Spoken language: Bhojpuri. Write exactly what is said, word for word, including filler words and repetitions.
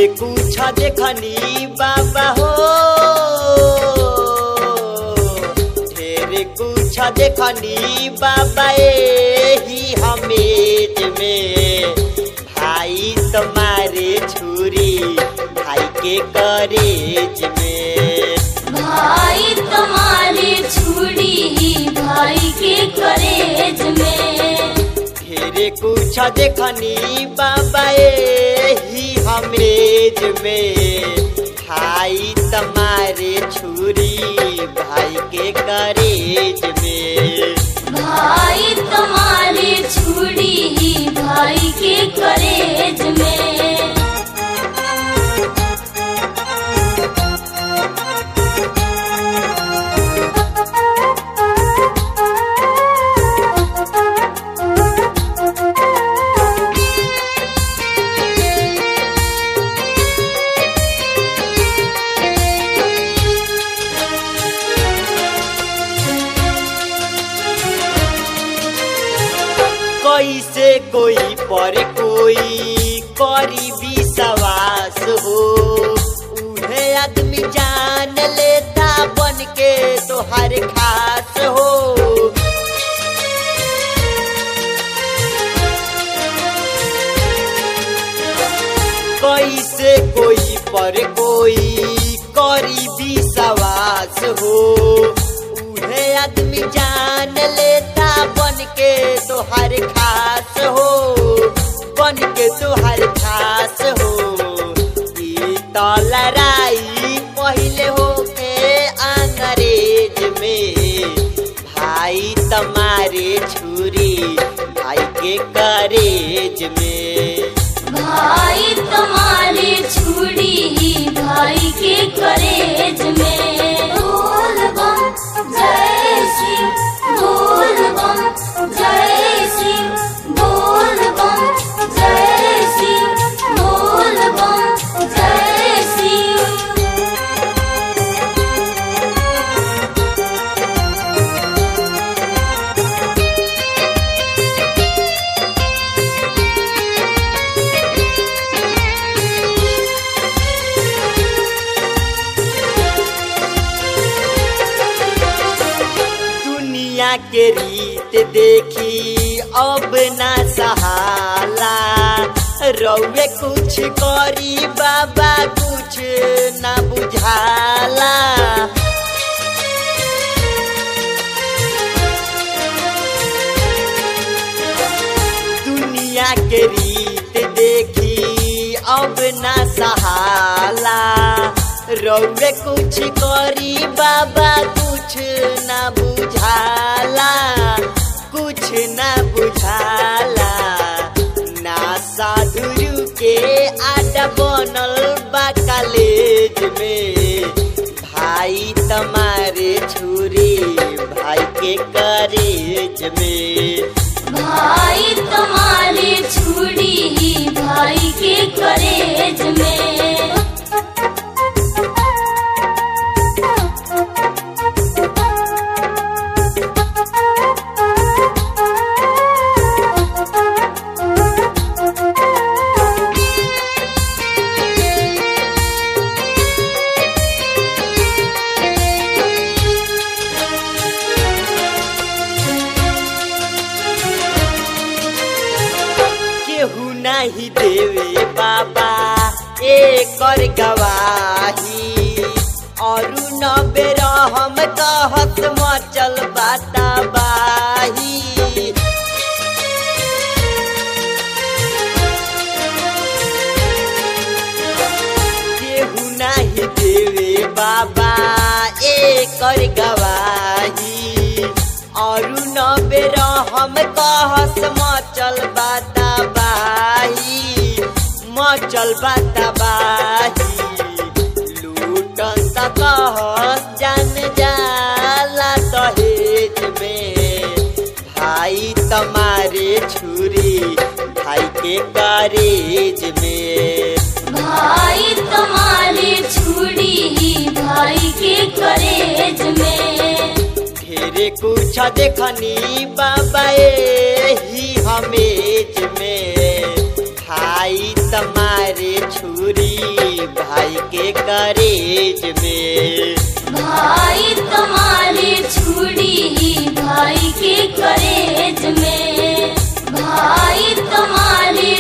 कुछ देखनी बाबा हो, ढेर कुछ देखनी बाबा ही हमेज में। भाई तुम्हारे छुरी भाई के करेज में, भाई तुम्हारे छुरी भाई के करेज में। ढेर कुछ देखनी बाबा ही हमेज में। भाई तुम्हारे छुरी भाई के करेज में, भाई तुम्हारे छुरी भाई के करेज में। कैसे कोई पर कोई करी विश्वास हो, उन्हें आदमी जान लेता बन के तोहर खास हो। कैसे कोई पर कोई करी विश्वास हो, उन्हें आदमी जान लेता बन के तोहर खास हो, बन के तोहर खास हो। ई तो लड़ाई पहले हो के अंग्रेज में। भाई तुम्हारे छुरी भाई के करेज में, भाई तुम्हारे छुरी भाई के करेज में। बोल बम जय श्री, बोल बम जय श्री, बोल बम जय श्री, बोल बम जय श्री। दुनिया के रीत देखी अब ना सहाला, रउए कुछ करी बाबा कुछ ना बुझाला। दुनिया के रीत देखी अब ना सहाला, रउए कुछ करी बाबा कुछ ना बुझाला, कुछ ना बुझाला। ना साधु के आटा बनल बा कॉलेज में। भाई तुम्हारे छुरी भाई के करेज में, भाई तुम्हारे छुरी भाई के करेज में। केहू नहीं देवे बाबा एकर गवाही, और न बेरा हम कहत मचल बाताबाही। केहू नहीं देवे बाबा एकर गवाही, और न बेरा हम कहत मचल बाताबाही, मचल बाताबाही। लूटन त कहस जान जाला दहेज में। भाई तुम्हारे छुरी भाई के करेज में, भाई तुम्हारे छुरी भाई के करेज में। ढेर कुछ देखनी बाबा ही हमेज में। भाई मारे छुरी भाई के करेज में। भाई तुम्हारे छुरी भाई के करेज में। भाई तुम्हारे